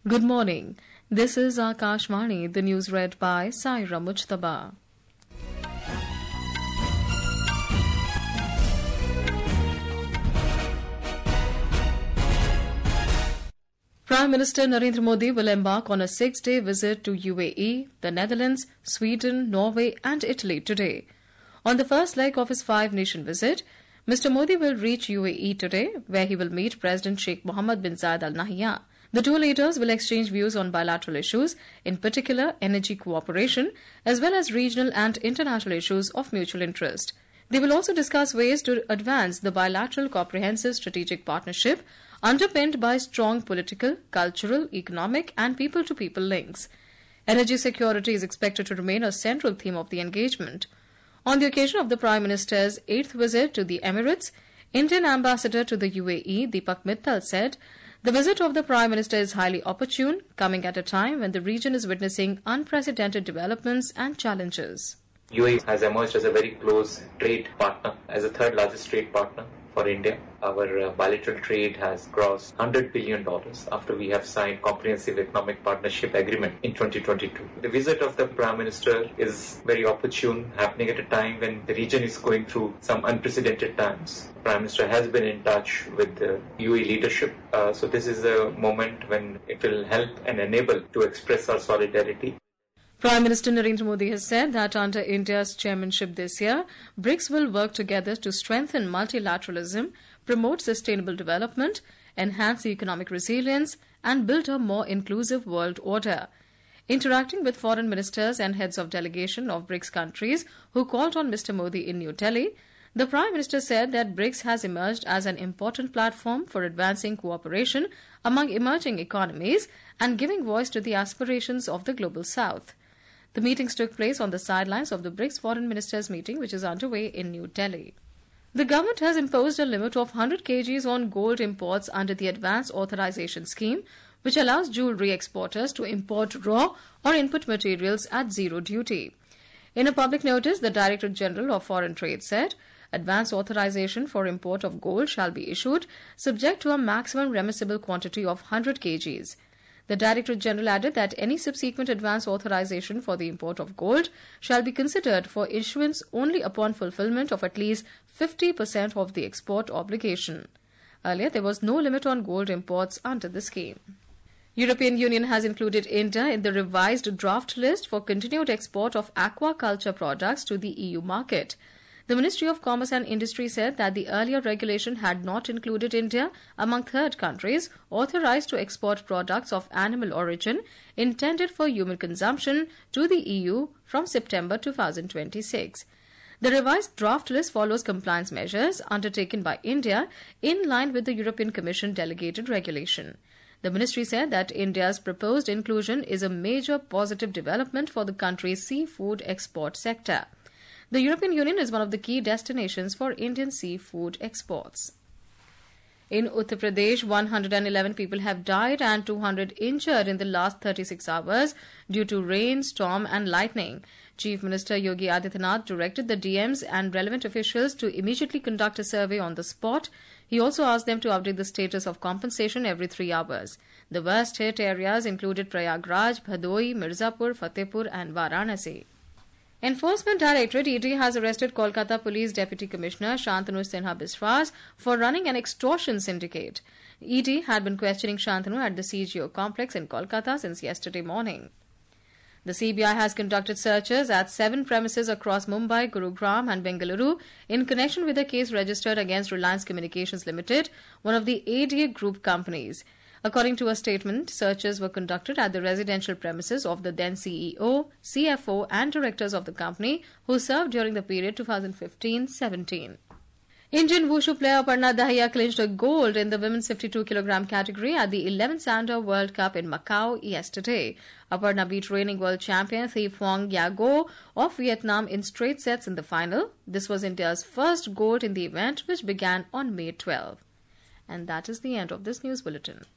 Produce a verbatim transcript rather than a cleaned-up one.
Good morning. This is Akashvani, the news read by Saira Mujtaba. Prime Minister Narendra Modi will embark on a six-day visit to U A E, the Netherlands, Sweden, Norway and Italy today. On the first leg of his five-nation visit, Mister Modi will reach U A E today, where he will meet President Sheikh Mohammed bin Zayed Al Nahyan. The two leaders will exchange views on bilateral issues, in particular energy cooperation, as well as regional and international issues of mutual interest. They will also discuss ways to advance the bilateral comprehensive strategic partnership underpinned by strong political, cultural, economic and people-to-people links. Energy security is expected to remain a central theme of the engagement. On the occasion of the Prime Minister's eighth visit to the Emirates, Indian Ambassador to the U A E, Deepak Mittal, said, "The visit of the Prime Minister is highly opportune, coming at a time when the region is witnessing unprecedented developments and challenges." U A E has emerged as a very close trade partner, as the third largest trade partner for India. Our uh, bilateral trade has crossed one hundred billion dollars after we have signed Comprehensive Economic Partnership Agreement in twenty twenty-two. The visit of the Prime Minister is very opportune, happening at a time when the region is going through some unprecedented times. The Prime Minister has been in touch with the U A E leadership, uh, so this is a moment when it will help and enable to express our solidarity. Prime Minister Narendra Modi has said that under India's chairmanship this year, BRICS will work together to strengthen multilateralism, promote sustainable development, enhance economic resilience, and build a more inclusive world order. Interacting with foreign ministers and heads of delegation of BRICS countries who called on Mister Modi in New Delhi, the Prime Minister said that BRICS has emerged as an important platform for advancing cooperation among emerging economies and giving voice to the aspirations of the global South. The meetings took place on the sidelines of the BRICS Foreign Ministers meeting, which is underway in New Delhi. The government has imposed a limit of one hundred kilograms on gold imports under the Advance Authorization Scheme, which allows jewellery exporters to import raw or input materials at zero duty. In a public notice, the Director General of Foreign Trade said, "Advance authorization for import of gold shall be issued, subject to a maximum remissible quantity of one hundred kilograms. The Director General added that any subsequent advance authorization for the import of gold shall be considered for issuance only upon fulfillment of at least fifty percent of the export obligation. Earlier, there was no limit on gold imports under the scheme. European Union has included India in the revised draft list for continued export of aquaculture products to the E U market. The Ministry of Commerce and Industry said that the earlier regulation had not included India among third countries authorized to export products of animal origin intended for human consumption to the E U from September two thousand twenty-six. The revised draft list follows compliance measures undertaken by India in line with the European Commission delegated regulation. The ministry said that India's proposed inclusion is a major positive development for the country's seafood export sector. The European Union is one of the key destinations for Indian seafood exports. In Uttar Pradesh, one hundred eleven people have died and two hundred injured in the last thirty-six hours due to rain, storm and lightning. Chief Minister Yogi Adityanath directed the D Ms and relevant officials to immediately conduct a survey on the spot. He also asked them to update the status of compensation every three hours. The worst hit areas included Prayagraj, Bhadoi, Mirzapur, Fatehpur and Varanasi. Enforcement Directorate E D has arrested Kolkata Police Deputy Commissioner Shantanu Sinha Biswas for running an extortion syndicate. E D had been questioning Shantanu at the C G O complex in Kolkata since yesterday morning. The C B I has conducted searches at seven premises across Mumbai, Gurugram and Bengaluru in connection with a case registered against Reliance Communications Limited, one of the A D A group companies. According to a statement, searches were conducted at the residential premises of the then C E O, C F O and directors of the company who served during the period twenty fifteen seventeen. Indian wushu player Aparna Dahiya clinched a gold in the women's fifty-two kilogram category at the eleventh Sandor World Cup in Macau yesterday. Aparna beat reigning world champion Thi Phuong Yago of Vietnam in straight sets in the final. This was India's first gold in the event, which began on May twelfth. And that is the end of this news bulletin.